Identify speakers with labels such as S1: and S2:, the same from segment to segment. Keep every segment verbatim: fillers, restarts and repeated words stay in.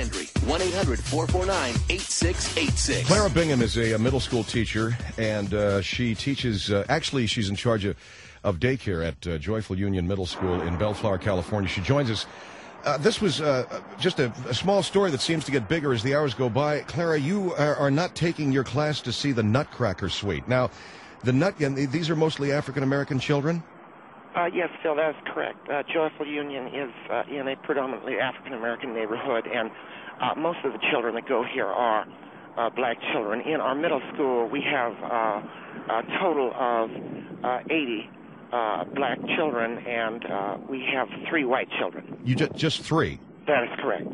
S1: Henry. one eight hundred four four nine eight six eight six.
S2: Clara Bingham is a, a middle school teacher, and uh, she teaches, uh, actually, she's in charge of, of daycare at uh, Joyful Union Middle School in Bellflower, California. She joins us. Uh, this was uh, just a, a small story that seems to get bigger as the hours go by. Clara, you are, are not taking your class to see the Nutcracker Suite. Now, the nut, and these are mostly African-American children?
S3: Uh, yes, Phil, that is correct. Uh, Joyful Union is uh, in a predominantly African-American neighborhood, and uh, most of the children that go here are uh, black children. In our middle school, we have uh, a total of uh, eighty uh, black children, and uh, we have three white children.
S2: You ju- just three?
S3: That is correct.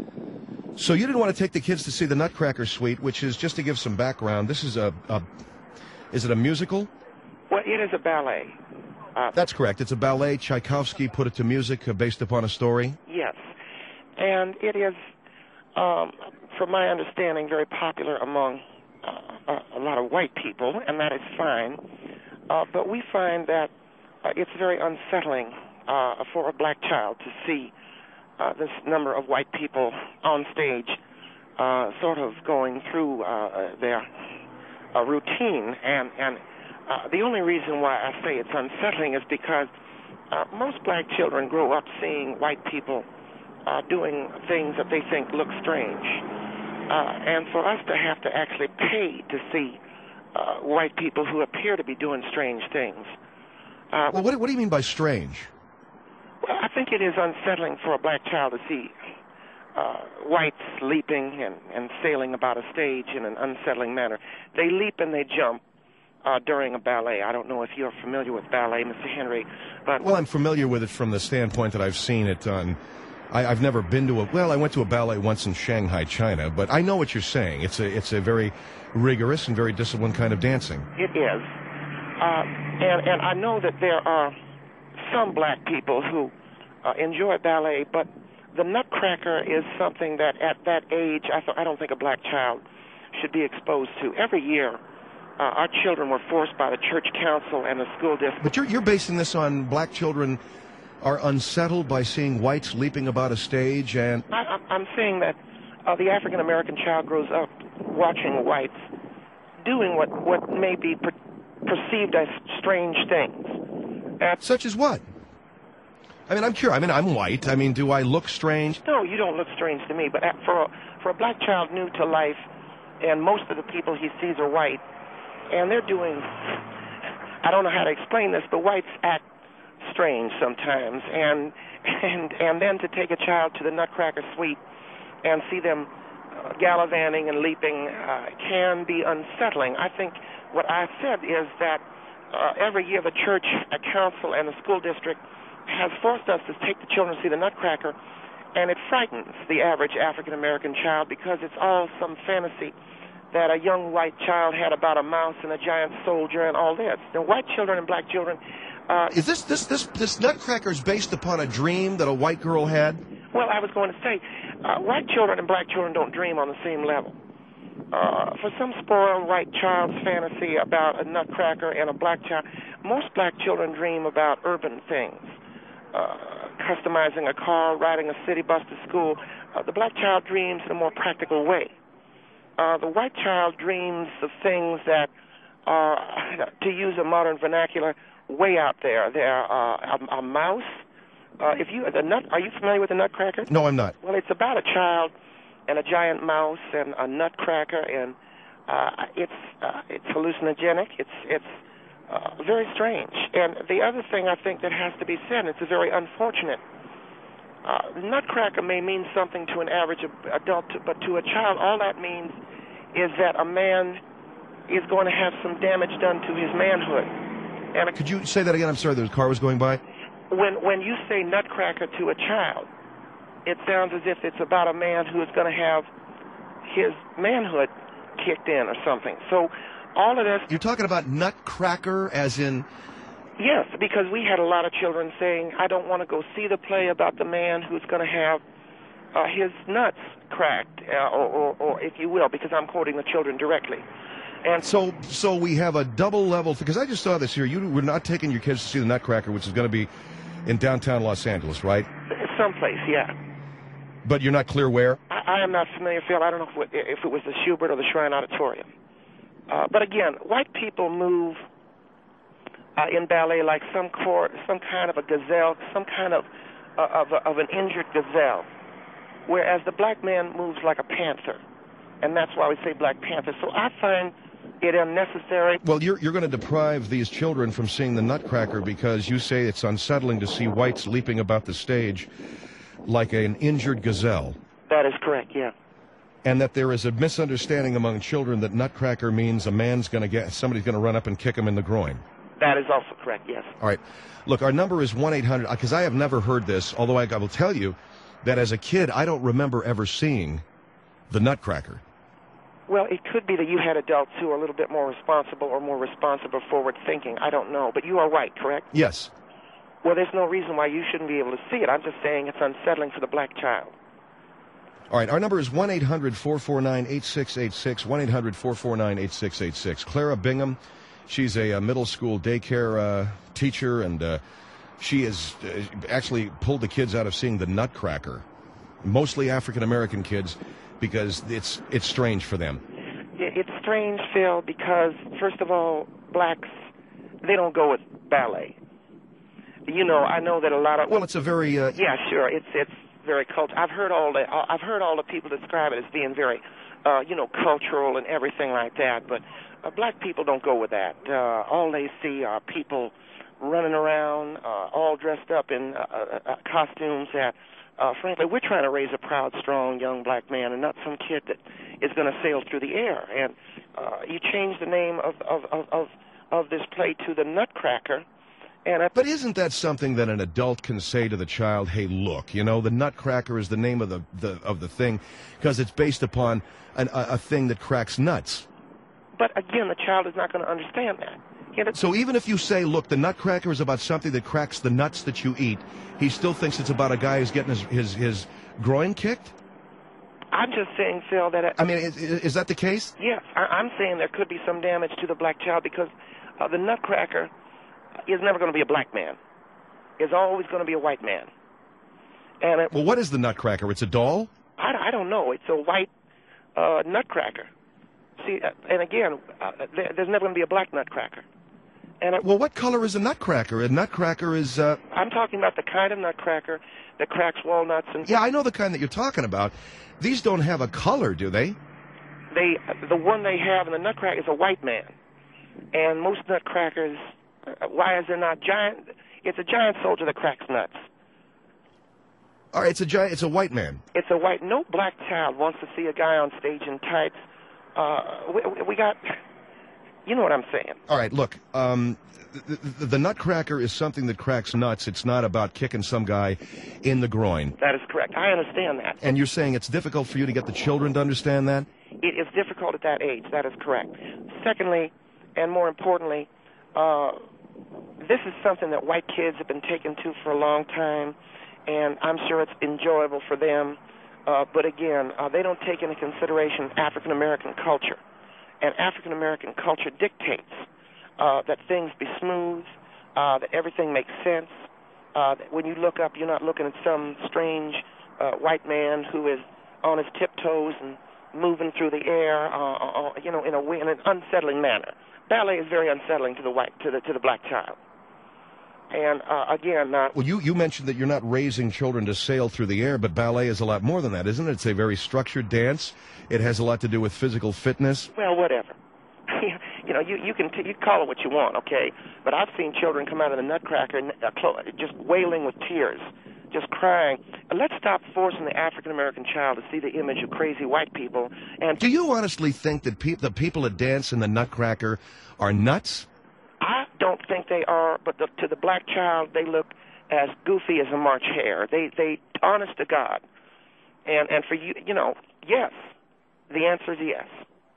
S2: So you didn't want to take the kids to see the Nutcracker Suite, which is, just to give some background, this is a, a is it a musical?
S3: Well, it is a ballet. Uh,
S2: That's correct. It's a ballet. Tchaikovsky put it to music uh, based upon a story.
S3: Yes. And it is, um, from my understanding, very popular among uh, a, a lot of white people, and that is fine. Uh, but we find that uh, it's very unsettling uh, for a black child to see uh, this number of white people on stage uh, sort of going through uh, their uh, routine. And, and Uh, the only reason why I say it's unsettling is because uh, most black children grow up seeing white people uh, doing things that they think look strange. Uh, and for us to have to actually pay to see uh, white people who appear to be doing strange things. Uh,
S2: well, what, what do you mean by strange?
S3: Well, I think it is unsettling for a black child to see uh, whites leaping and, and sailing about a stage in an unsettling manner. They leap and they jump Uh, during a ballet. I don't know if you're familiar with ballet, Mister Henry, but...
S2: Well, I'm familiar with it from the standpoint that I've seen it on... I, I've never been to a... Well, I went to a ballet once in Shanghai, China, but I know what you're saying. It's a, it's a very rigorous and very disciplined kind of dancing.
S3: It is. Uh, and, and I know that there are some black people who uh, enjoy ballet, but the Nutcracker is something that at that age, I, th- I don't think a black child should be exposed to. Every year, Uh, our children were forced by the church council and the school district.
S2: But you're, you're basing this on black children are unsettled by seeing whites leaping about a stage, and...
S3: I, I'm saying that uh, the African-American child grows up watching whites doing what, what may be per- perceived as strange things. Uh,
S2: Such as what? I mean, I'm curious. I mean, I'm white. I mean, do I look strange?
S3: No, you don't look strange to me, but for a, for a black child new to life, and most of the people he sees are white, and they're doing, I don't know how to explain this, but whites act strange sometimes. And and and then to take a child to the Nutcracker Suite and see them uh, gallivanting and leaping uh, can be unsettling. I think what I said is that uh, every year the church, a council, and the school district has forced us to take the children to see the Nutcracker, and it frightens the average African-American child because it's all some fantasy that a young white child had about a mouse and a giant soldier and all this. The white children and black children... Uh,
S2: Is this, this, this, this Nutcracker is based upon a dream that a white girl had?
S3: Well, I was going to say, uh, white children and black children don't dream on the same level. Uh, for some spoiled white child's fantasy about a Nutcracker and a black child, most black children dream about urban things. Uh, customizing a car, riding a city bus to school. Uh, the black child dreams in a more practical way. Uh, the white child dreams of things that are, to use a modern vernacular, way out there. They're uh, a, a mouse. Uh, if you the nut, are you familiar with the Nutcracker?
S2: No, I'm not.
S3: Well, it's about a child and a giant mouse and a Nutcracker, and uh, it's uh, it's hallucinogenic. It's it's uh, very strange. And the other thing I think that has to be said, and it's a very unfortunate. Uh, Nutcracker may mean something to an average adult, but to a child, all that means is that a man is going to have some damage done to his manhood. And a,
S2: Could you say that again? I'm sorry, the car was going by.
S3: When when you say Nutcracker to a child, it sounds as if it's about a man who is going to have his manhood kicked in or something. So all of this...
S2: You're talking about Nutcracker as in...
S3: Yes, because we had a lot of children saying, I don't want to go see the play about the man who's going to have uh, his nuts cracked, uh, or, or, or if you will, because I'm quoting the children directly. And
S2: so so we have a double level, because I just saw this here. You were not taking your kids to see the Nutcracker, which is going to be in downtown Los Angeles, right?
S3: Someplace, yeah.
S2: But you're not clear where?
S3: I, I am not familiar, Phil. I don't know if it, if it was the Schubert or the Shrine Auditorium. Uh, but again, white people move uh, in ballet like some cor- some kind of a gazelle, some kind of uh, of, a, of an injured gazelle, whereas the black man moves like a panther, and that's why we say Black Panther. So I find it unnecessary.
S2: Well, you're you're going to deprive these children from seeing the Nutcracker because you say it's unsettling to see whites leaping about the stage like an injured gazelle.
S3: That is correct, yeah.
S2: And that there is a misunderstanding among children that Nutcracker means a man's going to get, somebody's going to run up and kick him in the groin.
S3: That is also correct, yes.
S2: All right. Look, our number is one eight hundred, because I have never heard this, although I, I will tell you that as a kid, I don't remember ever seeing the Nutcracker.
S3: Well, it could be that you had adults who are a little bit more responsible or more responsible, forward-thinking. I don't know. But you are right, correct?
S2: Yes.
S3: Well, there's no reason why you shouldn't be able to see it. I'm just saying it's unsettling for the black child.
S2: All right, our number is one eight hundred, four four nine, eight six eight six, one eight hundred, four four nine, eight six eight six. Clara Bingham, she's a, a middle school daycare uh, teacher, and uh, she has uh, actually pulled the kids out of seeing the Nutcracker, mostly African-American kids, because it's it's strange for them.
S3: It's strange, Phil, because, first of all, blacks, they don't go with ballet. You know, I know that a lot of...
S2: Well, it's a very... Uh,
S3: yeah, sure, it's it's very cultural. I've heard all the I've heard all the people describe it as being very, uh, you know, cultural and everything like that. But uh, black people don't go with that. Uh, all they see are people running around, uh, all dressed up in uh, uh, costumes that, uh, frankly, we're trying to raise a proud, strong young black man, and not some kid that is going to sail through the air. And uh, you change the name of of of of, of this play to the Nutcracker. And I,
S2: but isn't that something that an adult can say to the child? Hey, look, you know, the Nutcracker is the name of the, the of the thing because it's based upon an, a, a thing that cracks nuts.
S3: But again, the child is not going to understand that. You know,
S2: so even if you say, look, the Nutcracker is about something that cracks the nuts that you eat, he still thinks it's about a guy who's getting his his, his groin kicked?
S3: I'm just saying, Phil, that... It,
S2: I mean, is, is that the case?
S3: Yes. I, I'm saying there could be some damage to the black child because uh, the Nutcracker is never going to be a black man. It's always going to be a white man. And it,
S2: well, what is the Nutcracker? It's a doll?
S3: I, I don't know. It's a white uh, Nutcracker. See, uh, and again, uh, there, there's never going to be a black Nutcracker. And it,
S2: well, what color is a Nutcracker? A Nutcracker is... Uh...
S3: I'm talking about the kind of Nutcracker that cracks walnuts and...
S2: Yeah, I know the kind that you're talking about. These don't have a color, do they?
S3: They, the one they have in the Nutcracker is a white man. And most Nutcrackers... Why is there not giant? It's a giant soldier that cracks nuts.
S2: All right, it's a giant. It's a white man.
S3: It's a white. No black child wants to see a guy on stage in tights. Uh, we, we got. You know what I'm saying?
S2: All right, look. Um, the, the, the Nutcracker is something that cracks nuts. It's not about kicking some guy in the groin.
S3: That is correct. I understand that.
S2: And you're saying it's difficult for you to get the children to understand that?
S3: It is difficult at that age. That is correct. Secondly, and more importantly, uh, this is something that white kids have been taken to for a long time, and I'm sure it's enjoyable for them. Uh, but again, uh, they don't take into consideration African-American culture. And African-American culture dictates uh, that things be smooth, uh, that everything makes sense. Uh, that when you look up, you're not looking at some strange uh, white man who is on his tiptoes and moving through the air, uh, uh, you know, in a in an unsettling manner. Ballet is very unsettling to the white to the to the black child. And uh, again, uh,
S2: well, you you mentioned that you're not raising children to sail through the air, but ballet is a lot more than that, isn't it? It's a very structured dance. It has a lot to do with physical fitness.
S3: Well, whatever. You know, you you can t- you call it what you want, okay? But I've seen children come out of the Nutcracker uh, just wailing with tears, just crying. Let's stop forcing the African-American child to see the image of crazy white people. And
S2: do you honestly think that pe- the people that dance in the Nutcracker are nuts?
S3: I don't think they are, but the, to the black child, they look as goofy as a March hare. They, they, honest to God. And and for you, you know, yes. The answer is yes.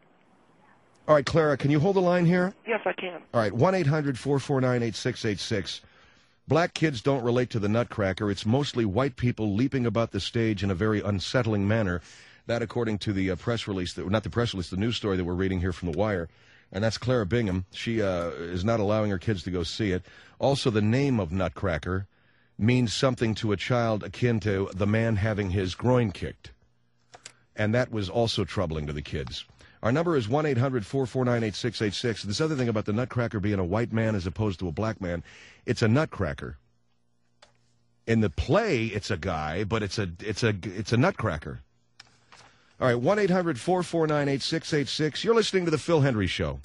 S2: All right, Clara, can you hold the line here?
S3: Yes, I can.
S2: All right, one eight hundred, four four nine, eight six eight six. Black kids don't relate to the Nutcracker. It's mostly white people leaping about the stage in a very unsettling manner. That, according to the uh, press release, that, not the press release, the news story that we're reading here from The Wire. And that's Clara Bingham. She uh, is not allowing her kids to go see it. Also, the name of Nutcracker means something to a child akin to the man having his groin kicked. and that was also troubling to the kids. Our number is one eight hundred four four nine eight six eight six. This other thing about the Nutcracker being a white man as opposed to a black man, it's a Nutcracker. In the play, it's a guy, but it's a it's a it's a Nutcracker. All right, one eight hundred four four nine eight six eight six. You're listening to the Phil Hendry Show.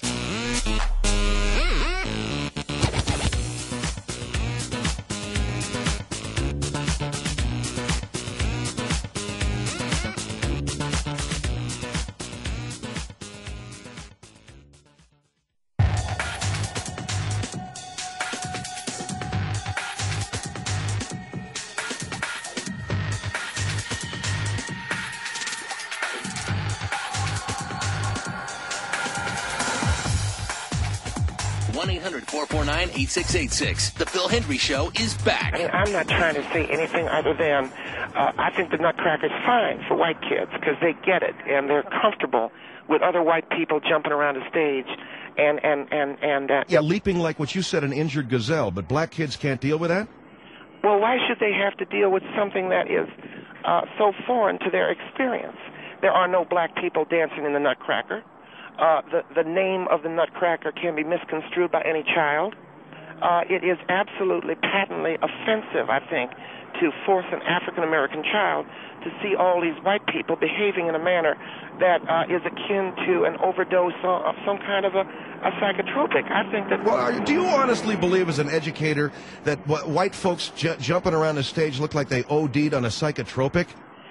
S1: one eight hundred four four nine eight six eight six. The Phil Hendry Show is back.
S3: I mean, I'm not trying to say anything other than uh, I think the Nutcracker's fine for white kids because they get it and they're comfortable with other white people jumping around the stage and and and and. Uh,
S2: yeah, leaping like what you said, an injured gazelle. But black kids can't deal with that.
S3: Well, why should they have to deal with something that is uh, so foreign to their experience? There are no black people dancing in the Nutcracker. Uh, the, the name of the Nutcracker can be misconstrued by any child. Uh, it is absolutely patently offensive, I think, to force an African-American child to see all these white people behaving in a manner that uh, is akin to an overdose of some kind of a, a psychotropic. I think that...
S2: Well, do you honestly believe as an educator that wh- white folks j- jumping around the stage look like they O D'd on a psychotropic?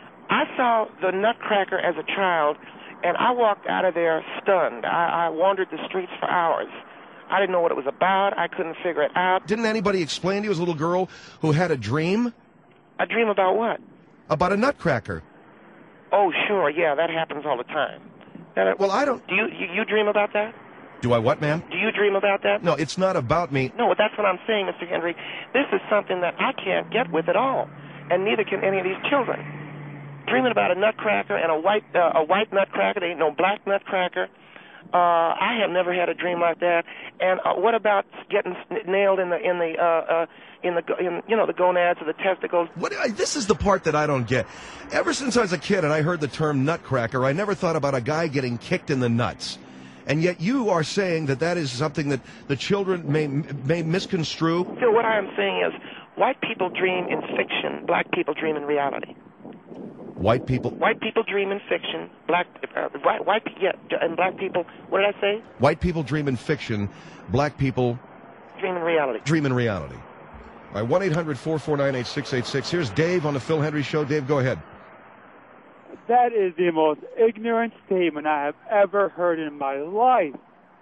S3: I saw the Nutcracker as a child, and I walked out of there stunned. I, I wandered the streets for hours. I didn't know what it was about. I couldn't figure it out.
S2: Didn't anybody explain to you as a little girl who had a dream?
S3: A dream about what?
S2: About a Nutcracker.
S3: Oh, sure, yeah, that happens all the time. That,
S2: well, I don't...
S3: Do you, you you dream about that?
S2: Do I what, ma'am?
S3: Do you dream about that?
S2: No, it's not about me.
S3: No, that's what I'm saying, Mister Hendry. This is something that I can't get with at all, and neither can any of these children. Dreaming about a Nutcracker and a white uh, a white Nutcracker, there ain't no black Nutcracker. Uh, I have never had a dream like that. And uh, what about getting nailed in the in the uh, uh, in the in, you know the gonads or the testicles?
S2: What? This is the part that I don't get. Ever since I was a kid and I heard the term Nutcracker, I never thought about a guy getting kicked in the nuts. And yet you are saying that that is something that the children may may misconstrue.
S3: So what I am saying is, white people dream in fiction, black people dream in reality.
S2: White people.
S3: White people dream in fiction. Black, uh, white, white, yeah, and black people. What did I say?
S2: White people dream in fiction. Black people
S3: dream in reality.
S2: Dream in reality. All right, one eight hundred four four nine eight six eight six. Here's Dave on the Phil Hendry Show. Dave, go ahead.
S4: That is the most ignorant statement I have ever heard in my life.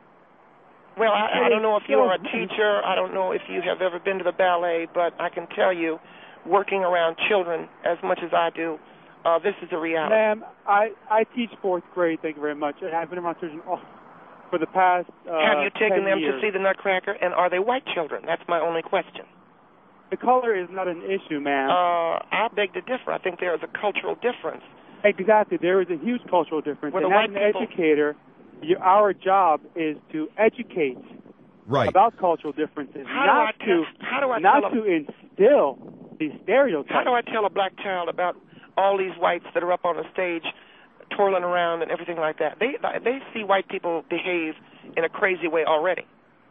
S3: Well, I, I don't know if you are a teacher. I don't know if you have ever been to the ballet, but I can tell you, working around children as much as I do, Uh, this is a reality.
S4: Ma'am, I, I teach fourth grade, thank you very much, and I've been around children all, for the past uh,
S3: Have you taken them
S4: years.
S3: to see the Nutcracker, and are they white children? That's my only question.
S4: The color is not an issue, ma'am.
S3: Uh, I beg to differ. I think there is a cultural difference.
S4: Exactly. There is a huge cultural difference.
S3: Well,
S4: and
S3: the
S4: as an
S3: white people...
S4: educator, you, our job is to educate
S2: right.
S4: about cultural differences,
S3: how
S4: not
S3: do I
S4: to,
S3: tell, how do I
S4: not
S3: tell
S4: to
S3: a,
S4: instill these stereotypes.
S3: How do I tell a black child about all these whites that are up on the stage twirling around and everything like that? They they see white people behave in a crazy way already.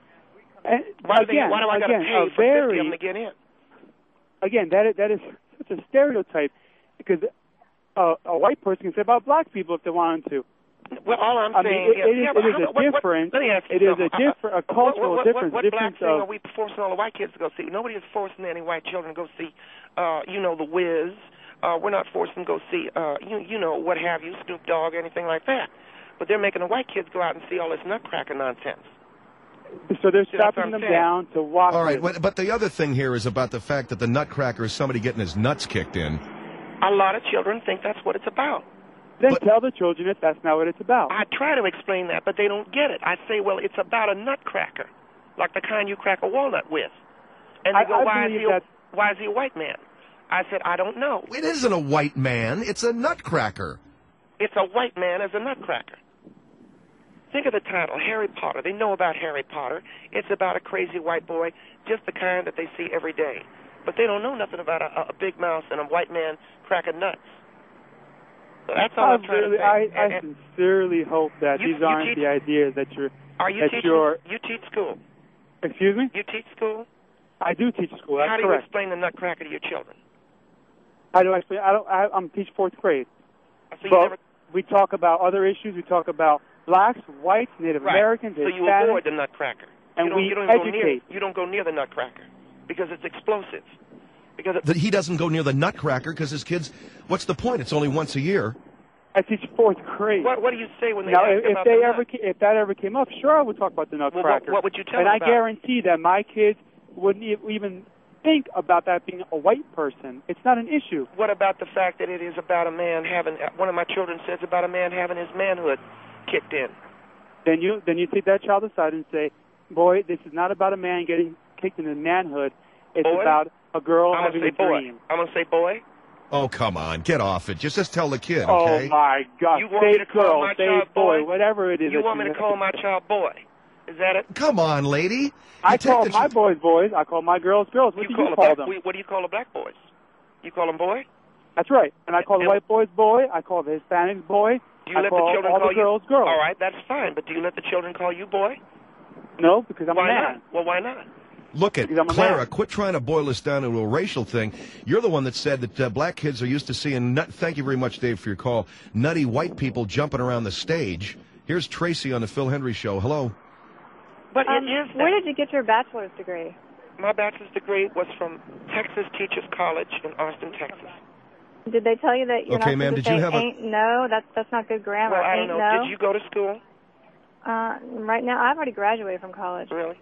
S4: And
S3: why,
S4: again,
S3: they, why do I got to pay for
S4: very,
S3: fifty of them to get in?
S4: Again, that is, that is such a stereotype because a, a white person can say about black people if they wanted to.
S3: Well, all I'm
S4: I
S3: saying
S4: mean, it,
S3: is,
S4: it is,
S3: yeah,
S4: it is
S3: how,
S4: a
S3: what,
S4: difference.
S3: What, let me ask you
S4: it is
S3: something.
S4: a different, a cultural
S3: what, what,
S4: difference.
S3: What, what
S4: difference
S3: black thing
S4: of,
S3: are we forcing all the white kids to go see? Nobody is forcing any white children to go see, uh, you know, The Wiz. Uh, we're not forcing them to go see, uh, you, you know, what have you, Snoop Dogg, anything like that. But they're making the white kids go out and see all this Nutcracker nonsense.
S4: So they're
S3: See,
S4: strapping them
S3: saying.
S4: down to watch.
S2: All right,
S4: it.
S2: but, but the other thing here is about the fact that the Nutcracker is somebody getting his nuts kicked in.
S3: A lot of children think that's what it's about.
S4: Then
S2: but,
S4: tell the children that that's not what it's about.
S3: I try to explain that, but they don't get it. I say, well, it's about a nutcracker, like the kind you crack a walnut with. And they
S4: I,
S3: go,
S4: I
S3: why, is he a,
S4: that...
S3: why is he a white man? I said, I don't know.
S2: It isn't a white man. It's a Nutcracker.
S3: It's a white man as a nutcracker. Think of the title, Harry Potter. They know about Harry Potter. It's about a crazy white boy, just the kind that they see every day. But they don't know nothing about a, a big mouse and a white man cracking nuts. So that's all
S4: I
S3: I'm trying
S4: really,
S3: to say.
S4: I, I
S3: And- and
S4: sincerely hope that
S3: You-
S4: these
S3: you
S4: aren't
S3: teach-
S4: the ideas that you're.
S3: are you
S4: that
S3: teaching?
S4: you're.
S3: You teach school.
S4: Excuse me?
S3: You teach school.
S4: I do teach school. That's
S3: How do you
S4: correct.
S3: explain the Nutcracker to your children?
S4: How do I explain? I don't. I, I'm teach fourth grade.
S3: So you
S4: But
S3: never,
S4: we talk about other issues. We talk about blacks, whites, Native
S3: right.
S4: Americans,
S3: So you
S4: Hispanics,
S3: avoid the Nutcracker.
S4: and
S3: you don't,
S4: we
S3: you don't go near.
S4: educate.
S3: You don't go near the Nutcracker because it's explosive. Because it,
S2: That he doesn't go near the Nutcracker because his kids. What's the point? It's only once a year.
S4: I teach fourth grade.
S3: what what do you say when they
S4: Now,
S3: ask
S4: if,
S3: about
S4: if they
S3: the
S4: ever,
S3: nut?
S4: ca- if that ever came up, sure, I would talk about the
S3: Well, what,
S4: Nutcracker.
S3: what would you tell
S4: and
S3: them
S4: I
S3: about?
S4: guarantee that my kids wouldn't e- even think about that being a white person. It's not an issue.
S3: What about the fact that it is about a man having? One of my children says about a man having his manhood kicked in.
S4: Then you then you take that child aside and say, boy, this is not about a man getting kicked into manhood. It's
S3: Boy?
S4: about a girl
S3: I'm
S4: having
S3: gonna say
S4: a
S3: boy.
S4: dream.
S3: I'm gonna say boy.
S2: Oh, come on. Get off it. Just, just tell the kid,
S4: Oh
S2: okay?
S4: my God!
S3: You want me
S4: Say
S3: to call
S4: girl,
S3: my
S4: say
S3: child
S4: boy,
S3: boy?
S4: whatever it is.
S3: You
S4: that
S3: want me to call my child boy? Is that it?
S2: Come on, lady.
S4: I
S2: You take
S4: call
S2: the
S4: my
S2: ch-
S4: boys boys. I call my girls girls. What
S3: you
S4: do
S3: call
S4: you
S3: a
S4: call
S3: black,
S4: them?
S3: What do you call the black boys? You call them boy?
S4: That's right. And I call the
S3: And-
S4: white boys boy. I call the Hispanics boy.
S3: Do you
S4: I
S3: let
S4: call
S3: the children
S4: all
S3: call
S4: the girls
S3: you?
S4: girls.
S3: All right, that's fine. But do you let the children call you boy?
S4: No, because I'm
S3: why
S4: a man.
S3: not? Well, why not?
S2: Look at
S4: Because I'm a
S2: Clara.
S4: man.
S2: Quit trying to boil this down into a racial thing. You're the one that said that uh, black kids are used to seeing. Nut- Thank you very much, Dave, for your call. Nutty white people jumping around the stage. Here's Tracy on the Phil Hendry Show. Hello.
S3: But
S5: Um,
S3: it is. That.
S5: where did you get your bachelor's degree?
S3: My bachelor's degree was from Texas Teachers College in Austin, Texas.
S5: Did they tell you that you're
S2: Okay,
S5: not
S2: ma'am,
S5: supposed
S2: did
S5: to
S2: you
S5: say
S2: have a-
S5: ain't no? That's that's not good grammar.
S3: Well, I
S5: ain't
S3: don't know.
S5: no.
S3: Did you go to school?
S5: Uh, right now, I've already graduated from college.
S3: Really?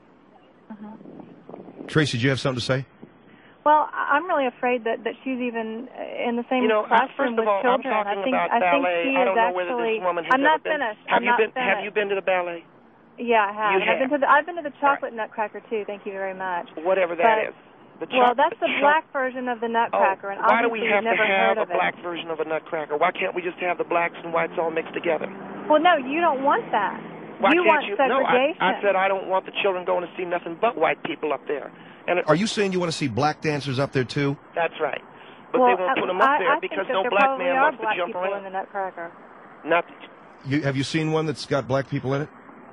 S2: Tracy, do you have something to say?
S5: Well, I- I'm really afraid that that she's even uh, in the same
S3: You know, I-
S5: classroom
S3: first of
S5: with
S3: all, I'm
S5: children.
S3: talking
S5: I think
S3: about
S5: I think
S3: ballet.
S5: she
S3: I
S5: is
S3: don't know whether
S5: actually.
S3: this woman has
S5: I'm not
S3: ever been.
S5: finished.
S3: Have
S5: I'm
S3: you
S5: not
S3: been?
S5: finished.
S3: Have you been to the ballet?
S5: Yeah, I have.
S3: You
S5: And I've been
S3: have.
S5: to the I've been to the chocolate Nutcracker too. Thank you very much.
S3: Whatever that
S5: But-
S3: is. The
S5: Well,
S3: choc-
S5: that's the
S3: choc-
S5: black version of the Nutcracker,
S3: Oh,
S5: and
S3: why do
S5: obviously
S3: we have
S5: you've never
S3: to have
S5: heard
S3: a
S5: of
S3: black
S5: it.
S3: version of a Nutcracker? Why can't we just have the blacks and whites all mixed together?
S5: Well, no, you don't want that.
S3: Why
S5: you
S3: can't
S5: want
S3: you? No, I,
S5: segregation.
S3: I said I don't want the children going to see nothing but white people up there. And it,
S2: Are you saying you want to see black dancers up there, too?
S3: that's right. But
S5: well,
S3: they won't
S5: uh,
S3: put them up
S5: I,
S3: there
S5: I
S3: because
S5: think that
S3: no
S5: there
S3: black
S5: probably
S3: man
S5: are
S3: wants to
S5: black
S3: jump
S5: people
S3: around.
S5: in the Nutcracker.
S3: Not.
S2: You, have you seen one that's got black people in it?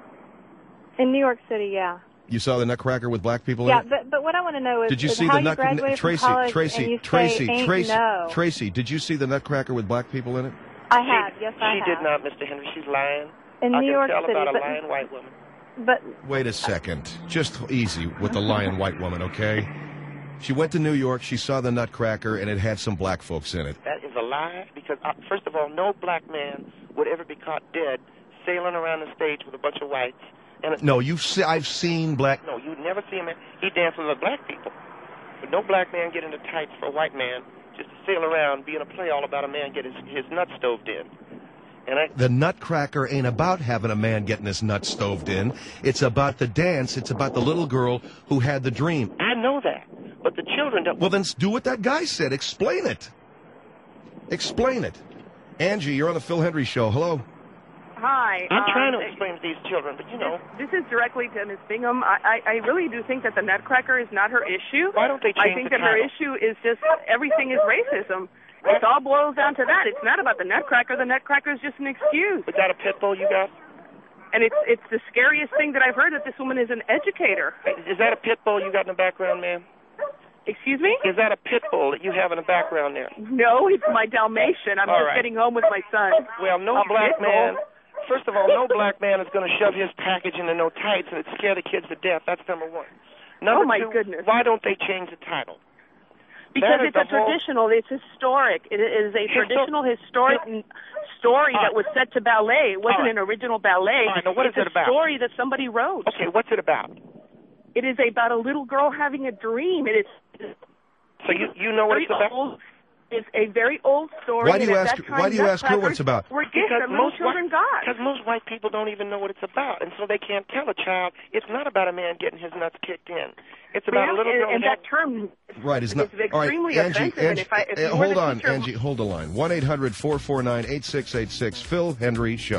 S5: In New York City, yeah.
S2: You saw the Nutcracker with black people
S5: Yeah,
S2: in it?
S5: but but what I want to know is,
S2: Did you
S5: is
S2: see
S5: how
S2: the
S5: you
S2: Nut-
S5: graduated
S2: Tracy,
S5: from college
S2: Tracy,
S5: and you
S2: Tracy,
S5: say ain't
S2: Tracy,
S5: no.
S2: Tracy, did you see the Nutcracker with black people in it?
S5: I have, yes, I
S3: She
S5: have.
S3: did not, Mister Henry. She's lying.
S5: In
S3: I
S5: New
S3: can
S5: York
S3: tell
S5: City,
S3: about a
S5: but
S3: lying white woman.
S5: but
S2: Wait a second. Just easy with the lion white woman, okay? She went to New York, she saw the Nutcracker, and it had some black folks in it.
S3: That is a lie because, uh, first of all, no black man would ever be caught dead sailing around the stage with a bunch of whites. And it,
S2: No, you've se- I've seen black...
S3: no, you'd never see him. He danced with the black people. But no black man get into tights for a white man just to sail around, be in a play all about a man get his, his nuts stoved in. And I,
S2: The Nutcracker ain't about having a man getting his nuts stoved in. It's about the dance. It's about the little girl who had the dream.
S3: I know that, but the children don't.
S2: Well, then do what that guy said. Explain it. Explain it. Angie, you're on the Phil Hendry Show. Hello.
S6: Hi.
S3: I'm
S6: um,
S3: trying to explain to these children, but you know,
S6: This is directly to Miz Bingham. I, I, I really do think that the Nutcracker is not her issue.
S3: why don't they change
S6: I think
S3: the
S6: that her
S3: title?
S6: issue is just everything is racism. It all boils down to that. It's not about the Nutcracker. The Nutcracker is just an excuse.
S3: Is that a pit bull you got?
S6: And it's it's the scariest thing that I've heard that this woman is an educator.
S3: Is that a pit bull you got in the background, ma'am?
S6: Excuse me?
S3: Is that a pit bull that you have in the background there?
S6: No, it's my Dalmatian. I'm
S3: All
S6: just
S3: right.
S6: getting home with my son.
S3: Well, no
S6: A
S3: black
S6: pit bull?
S3: man. First of all, no black man is going to shove his package into no tights and it scare the kids to death. That's number one. Number
S6: Oh, my
S3: two,
S6: goodness.
S3: why don't they change the title?
S6: Because
S3: That is
S6: it's a
S3: the whole-
S6: traditional, it's historic. It is a
S3: Histo-
S6: traditional, historic n- story
S3: All
S6: that
S3: right.
S6: was set to ballet. It wasn't
S3: All right.
S6: an original ballet.
S3: All right, now what
S6: it's
S3: is it
S6: a
S3: about?
S6: story that somebody wrote.
S3: Okay, what's it about?
S6: It is about a little girl having a dream. It is
S3: So you you know what
S6: very
S3: it's about?
S6: old. It's a very old story.
S2: Why do you
S6: and at
S2: ask-
S6: that time,
S2: why do you ask her what it's about?
S6: Were gifts that little children got.
S3: Because most white people don't even know what it's about, and so they can't tell a child it's not about a man getting his nuts kicked in. It's about
S6: Ma'am,
S3: a little
S6: and,
S3: girl.
S6: and that term
S2: Right, it's not.
S6: is
S2: All right,
S6: extremely
S2: Angie,
S6: offensive. and
S2: Angie,
S6: if I, if
S2: eh,
S6: you were
S2: hold
S6: the
S2: on,
S6: teacher,
S2: Angie, hold the line. one eight hundred four four nine eight six eight six. Phil Hendry Show.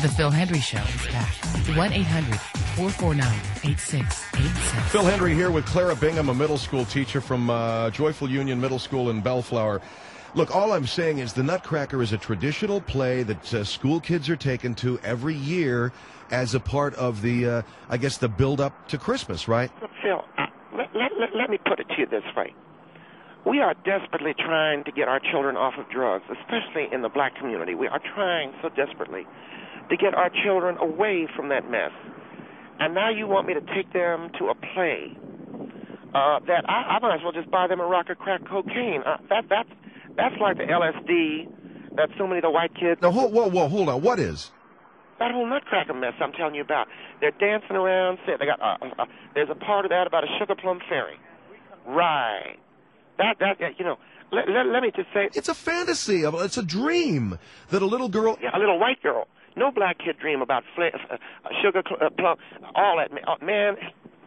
S7: The Phil Hendry Show is back. one eight hundred four four nine eight six eight six.
S2: Phil Hendry here with Clara Bingham, a middle school teacher from uh, Joyful Union Middle School in Bellflower. Look, all I'm saying is the Nutcracker is a traditional play that uh, school kids are taken to every year as a part of the, uh, I guess, the build-up to Christmas, right?
S3: Phil, uh, let, let, let, let me put it to you this way. We are desperately trying to get our children off of drugs, especially in the black community. We are trying so desperately to get our children away from that mess. And now you want me to take them to a play uh, that I, I might as well just buy them a rock of crack cocaine. Uh, that that's that's like the L S D that so many of the white kids.
S2: No, whoa, whoa, whoa, hold on. What is?
S3: That whole Nutcracker mess I'm telling you about. They're dancing around. They got uh, uh, there's a part of that about a sugar plum fairy. Right. That that you know. Let, let, let me just say.
S2: It's a fantasy. It's a dream that a little girl.
S3: Yeah, a little white girl. No black kid dream about fl- uh, sugar uh, plum. All that uh, man.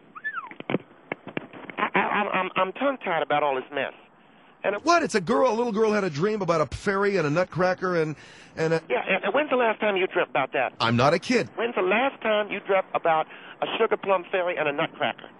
S3: I, I, I'm I'm tongue tied about all this mess. And it,
S2: what? It's a girl. A little girl had a dream about a fairy and a Nutcracker and and. A,
S3: yeah. And when's the last time you dreamt about that?
S2: I'm not a kid.
S3: When's the last time you dreamt about a sugar plum fairy and a Nutcracker?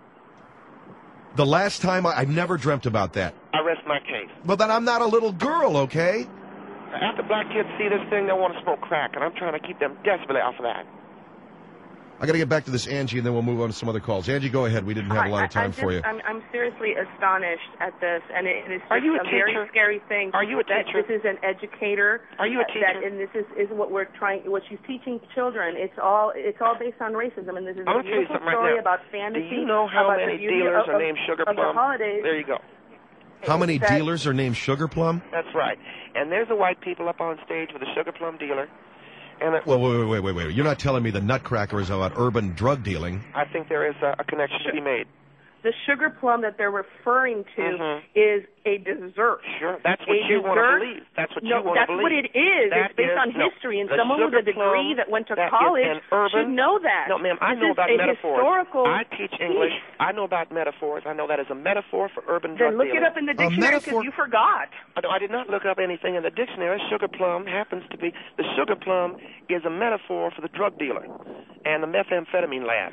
S2: The last time I, I never dreamt about that.
S3: I rest my case.
S2: Well, then I'm not a little girl, okay?
S3: After black kids see this thing, they want to smoke crack, and I'm trying to keep them desperately off of that.
S2: I got to get back to this Angie, and then we'll move on to some other calls. Angie, go ahead. We didn't have a lot of time
S6: I, I'm
S2: for
S6: just,
S2: you.
S6: I'm, I'm seriously astonished at this, and it, it is
S3: Are you a,
S6: a very
S3: teacher?
S6: scary thing.
S3: Are you a
S6: that
S3: teacher?
S6: This is an educator.
S3: Are you a teacher?
S6: That, and this is, is what we're trying. What she's teaching children. It's all it's all based on racism, and this is
S3: I'm
S6: a
S3: gonna tell you
S6: beautiful
S3: something right
S6: story
S3: now.
S6: about fantasy.
S3: Do you know how
S6: about
S3: many
S6: the beauty
S3: dealers
S6: of,
S3: are named Sugar
S6: of
S3: Plum?
S6: The holidays.
S3: There you go.
S2: How many
S6: that,
S2: dealers are named Sugar Plum?
S3: That's right. And there's the white people up on stage with a Sugar Plum dealer. And it,
S2: well, wait, wait, wait, wait, wait. You're not telling me the Nutcracker is about urban drug dealing.
S3: I think there is a, a connection to be made.
S6: The sugar plum that they're referring to
S3: mm-hmm.
S6: is a dessert.
S3: Sure, that's what
S6: a
S3: you
S6: dessert,
S3: want to believe. That's what
S6: no,
S3: you want to believe.
S6: That's what it is.
S3: That
S6: it's based
S3: is,
S6: on
S3: no,
S6: history, and
S3: the
S6: someone with a degree
S3: plum,
S6: that went to
S3: that
S6: college
S3: urban,
S6: should know that.
S3: No, ma'am, I
S6: this
S3: know about
S6: a
S3: metaphors.
S6: Historical
S3: I teach English. I know about metaphors. I know that is a metaphor for urban drug
S6: dealing. Then look
S3: dealing.
S6: it up in the dictionary because you forgot.
S3: I did not look up anything in the dictionary. Sugar plum happens to be, the sugar plum is a metaphor for the drug dealer and the methamphetamine lab.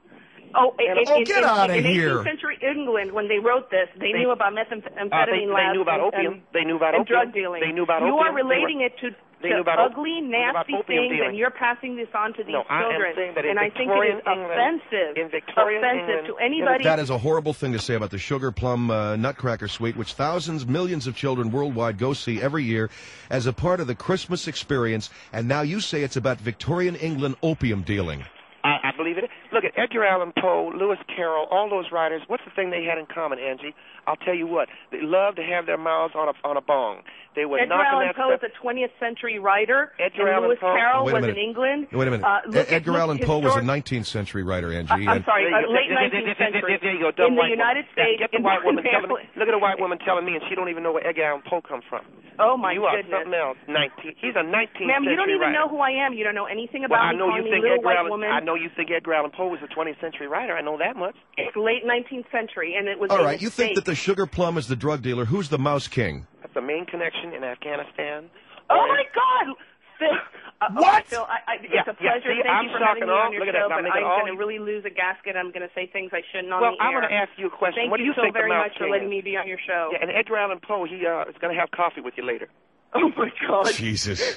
S6: Oh, in,
S2: oh
S6: in,
S2: get
S6: in,
S2: out of
S6: in
S2: here.
S6: eighteenth century England, when they wrote this, they, they knew about methamphetamine
S3: uh, they,
S6: labs.
S3: They knew about
S6: and,
S3: opium.
S6: And,
S3: they knew about
S6: and
S3: opium.
S6: drug dealing.
S3: They knew about
S6: you
S3: opium.
S6: are relating
S3: were,
S6: it to,
S3: they
S6: to
S3: knew about
S6: ugly,
S3: op-
S6: nasty things,
S3: dealing.
S6: and you're passing this on to these
S3: no,
S6: children.
S3: I am saying that in
S6: and I think it is
S3: England,
S6: offensive.
S3: In Victorian
S6: offensive
S3: England,
S6: to anybody.
S2: That is a horrible thing to say about the Sugar Plum uh, Nutcracker Suite, which thousands, millions of children worldwide go see every year as a part of the Christmas experience. And now you say it's about Victorian England opium dealing.
S3: I, I believe it. Look at Edgar Allan Poe, Lewis Carroll, all those writers. What's the thing they had in common, Angie? I'll tell you what. They loved to have their mouths on a on a bong. They were
S6: Edgar
S3: knocking
S6: Allan
S3: that
S6: Poe is
S3: stuff.
S6: a twentieth century writer.
S3: Edgar
S6: and
S3: Allan
S6: Lewis
S3: Poe.
S6: Carroll
S2: Wait a
S6: was
S2: minute.
S6: in England.
S2: Wait a minute.
S6: Uh, look
S2: Edgar
S6: at,
S2: Allan
S6: look,
S2: Poe was a
S6: historic-
S2: nineteenth century writer, Angie.
S6: Uh, I'm
S2: and
S6: sorry,
S3: There you
S6: uh,
S3: go.
S6: late
S3: There- there-
S6: nineteenth
S3: there- there-
S6: century.
S3: there you go, dumb
S6: In the
S3: white
S6: United
S3: woman.
S6: States.
S3: Get the
S6: in
S3: white woman telling me.
S6: Minneapolis.
S3: Look at a white woman telling me, and she don't even know where Edgar Allan Poe comes from.
S6: Oh my
S3: you are
S6: goodness.
S3: something else. Nineteen. He's a nineteenth
S6: Ma'am, you don't
S3: century
S6: even
S3: writer.
S6: know who I am. You don't know anything
S3: Well,
S6: about
S3: I
S6: me.
S3: know
S6: Call
S3: you
S6: me
S3: think
S6: little
S3: Edgar
S6: white
S3: Allan.
S6: woman.
S3: I know you think Edgar Allan Poe was a twentieth century writer. I know that much.
S6: It's late nineteenth century, and it was.
S2: All
S6: a
S2: right, you think
S6: mistake.
S2: that the Sugar Plum is the drug dealer. Who's the Mouse King?
S3: That's the main connection in Afghanistan.
S6: Oh
S3: Or-
S6: my God, Phil! Uh,
S2: What?
S6: Phil, I, I, it's
S3: Yeah,
S6: a
S3: yeah,
S6: pleasure.
S3: see,
S6: Thank
S3: I'm
S6: you for
S3: shocking
S6: having me
S3: all-
S6: on your
S3: look at
S6: show.
S3: that, I'm
S6: But
S3: making
S6: I'm
S3: all
S6: going to
S3: you-
S6: really lose a gasket. I'm going to say things I shouldn't on
S3: Well,
S6: the
S3: I'm
S6: air.
S3: going to ask you a question.
S6: Thank
S3: what do
S6: you
S3: you
S6: so
S3: think
S6: very
S3: the Mouse
S6: much for
S3: King
S6: letting
S3: is?
S6: me be on your show.
S3: Yeah, and Edgar Allan Poe, he uh, is going to have coffee with you later.
S6: Oh my God.
S2: Jesus.